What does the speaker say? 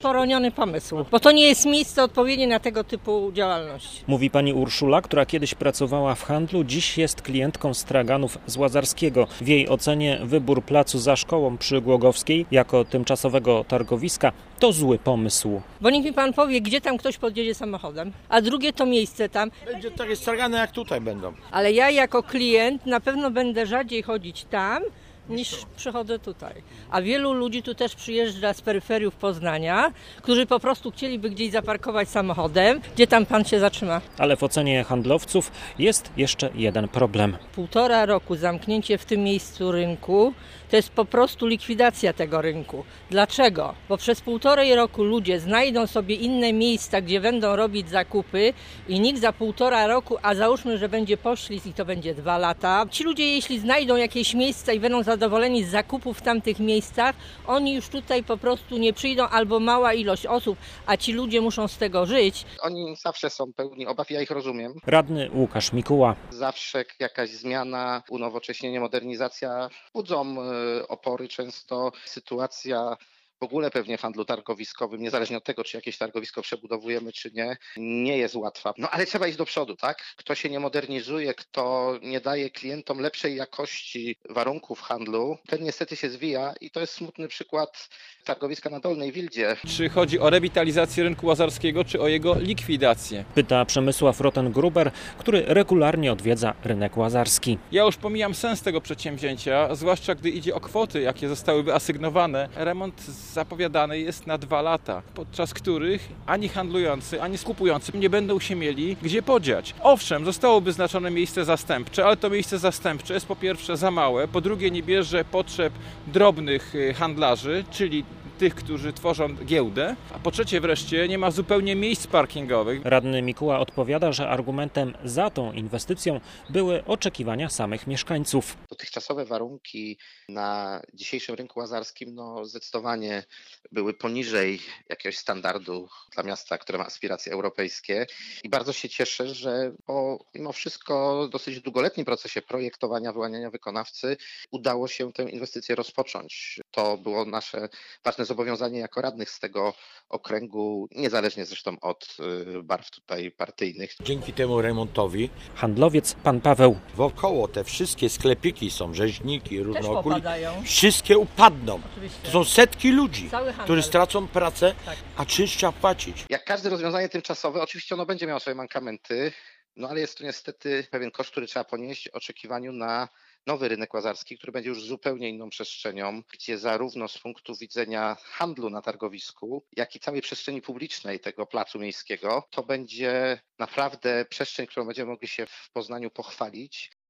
Poroniony pomysł, bo to nie jest miejsce odpowiednie na tego typu działalność. Mówi pani Urszula, która kiedyś pracowała w handlu, dziś jest klientką straganów z Łazarskiego. W jej ocenie wybór placu za szkołą przy Głogowskiej jako tymczasowego targowiska to zły pomysł. Bo niech mi pan powie, gdzie tam ktoś podjedzie samochodem, a drugie to miejsce tam. Będzie takie stragany jak tutaj będą. Ale ja jako klient na pewno będę rzadziej chodzić tam, niż przychodzę tutaj. A wielu ludzi tu też przyjeżdża z peryferiów Poznania, którzy po prostu chcieliby gdzieś zaparkować samochodem. Gdzie tam pan się zatrzyma? Ale w ocenie handlowców jest jeszcze jeden problem. 1,5 roku zamknięcie w tym miejscu rynku to jest po prostu likwidacja tego rynku. Dlaczego? Bo przez 1,5 roku ludzie znajdą sobie inne miejsca, gdzie będą robić zakupy i nikt za 1,5 roku, a załóżmy, że będzie poślizg i to będzie 2 lata. Ci ludzie, jeśli znajdą jakieś miejsca i będą zadowoleni z zakupów w tamtych miejscach, oni już tutaj po prostu nie przyjdą albo mała ilość osób, a ci ludzie muszą z tego żyć. Oni zawsze są pełni obaw, ja ich rozumiem. Radny Łukasz Mikuła. Zawsze jakaś zmiana, unowocześnienie, modernizacja budzą opory. Często sytuacja w ogóle pewnie w handlu targowiskowym, niezależnie od tego, czy jakieś targowisko przebudowujemy, czy nie, nie jest łatwa. No ale trzeba iść do przodu, tak? Kto się nie modernizuje, kto nie daje klientom lepszej jakości warunków handlu, ten niestety się zwija i to jest smutny przykład targowiska na Dolnej Wildzie. Czy chodzi o rewitalizację rynku łazarskiego, czy o jego likwidację? Pyta Przemysław Rotengruber, który regularnie odwiedza rynek łazarski. Ja już pomijam sens tego przedsięwzięcia, zwłaszcza gdy idzie o kwoty, jakie zostały wyasygnowane. Remont zapowiadany jest na 2 lata, podczas których ani handlujący, ani skupujący nie będą się mieli gdzie podziać. Owszem, zostało wyznaczone miejsce zastępcze, ale to miejsce zastępcze jest po pierwsze za małe, po drugie nie bierze potrzeb drobnych handlarzy, czyli tych, którzy tworzą giełdę, a po trzecie wreszcie nie ma zupełnie miejsc parkingowych. Radny Mikuła odpowiada, że argumentem za tą inwestycją były oczekiwania samych mieszkańców. Dotychczasowe warunki na dzisiejszym rynku łazarskim zdecydowanie były poniżej jakiegoś standardu dla miasta, które ma aspiracje europejskie i bardzo się cieszę, że po mimo wszystko dosyć długoletnim procesie projektowania, wyłaniania wykonawcy udało się tę inwestycję rozpocząć. To było nasze ważne zobowiązanie jako radnych z tego okręgu, niezależnie zresztą od barw tutaj partyjnych. Dzięki temu remontowi Handlowiec pan Paweł. wokoło te wszystkie sklepiki są, rzeźniki, różnookuli, popadają. wszystkie upadną. Oczywiście. To są setki ludzi, Cały handel. którzy stracą pracę, Tak. a czynsz trzeba płacić. Jak każde rozwiązanie tymczasowe, oczywiście ono będzie miało swoje mankamenty, ale jest to niestety pewien koszt, który trzeba ponieść w oczekiwaniu na nowy rynek łazarski, który będzie już zupełnie inną przestrzenią, gdzie zarówno z punktu widzenia handlu na targowisku, jak i całej przestrzeni publicznej tego placu miejskiego, to będzie naprawdę przestrzeń, którą będziemy mogli się w Poznaniu pochwalić.